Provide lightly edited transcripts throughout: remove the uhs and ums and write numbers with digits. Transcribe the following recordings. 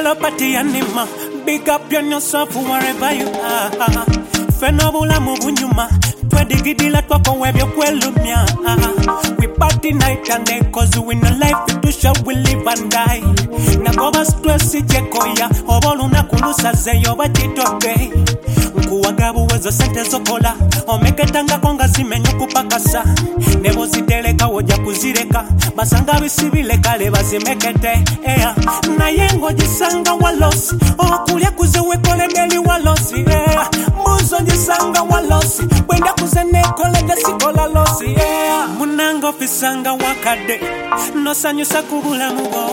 Hello, party anima. Big up yourself wherever you are. Fenobula mubunyuma. Twedigidila twako webyo kwelumya. We party night and day cause we no life to show we live and die. Nagoba stress jekoya. Oboluna kulusa zeyo bachitoke. Nkuwagabu wezo sente zokola. Omeketanga konga zimenyo kupakasa. Nebo ziteleka woja kuzireka. Basanga bisibile kale bazimekete. Na yengo jisanga walosi. Okulya kuzewe kole deli walosi. Muzo jisanga walosi. Wenda kuzene kole desi kola losi. Munango fisanga wakade. No sanyusa kubula mugo.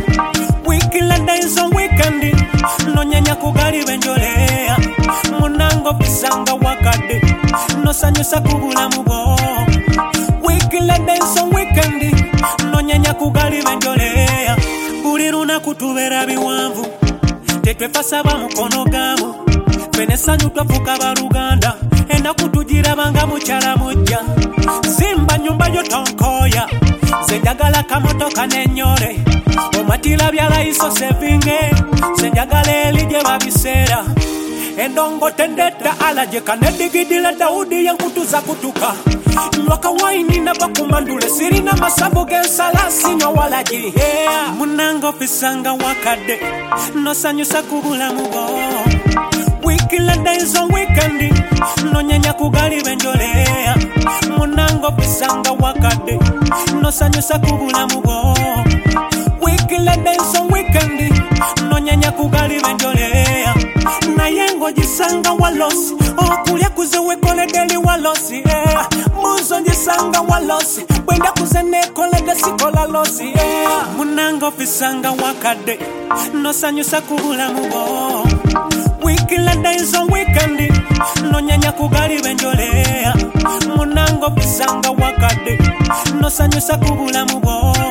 Wikila days on weekendi. No nyanya kugali benjolea. Munango fisanga wakade. No sanyusa kubula mugo. Wikila days on weekendi. No nyanya kugali benjolea. Buliruna kutubera biwanvu. Tetwe fasaba mukono gamu. Fenesanyu twafuka baruganda. Enda kutujira banga muchala mujja. Zimba nyumba yotonkoya. Zenjagala kamotoka nenyore. Omatila byala iso sevinge. Zenjagala elije babisera. Endongo tendeta alaje kanedigidila Daudi yankutuza kutuka. Nwaka waini na bakumandule siri na masabu gensala sinyo walaji. Munango fisanga wakade. No sanyusa kubula mugo. Wikila days on weekendi. No nyanya kugali benjolea. Munango fisanga wakade. No sanyusa kubula mugo. Wikila days on weekendi. No nyanya kugali benjolea. Na yengo jisanga walosi. Okulya kuzewe kole deli walosi. Muzo jisanga walosi. Wenda kuzene kole desi kola losi. Munango fisanga wakade. No sanyusa kubula mugo. Wikila days on weekendi. No nyanya kugali benjolea. Munango fisanga wakade. No sanyusa kubula mugo.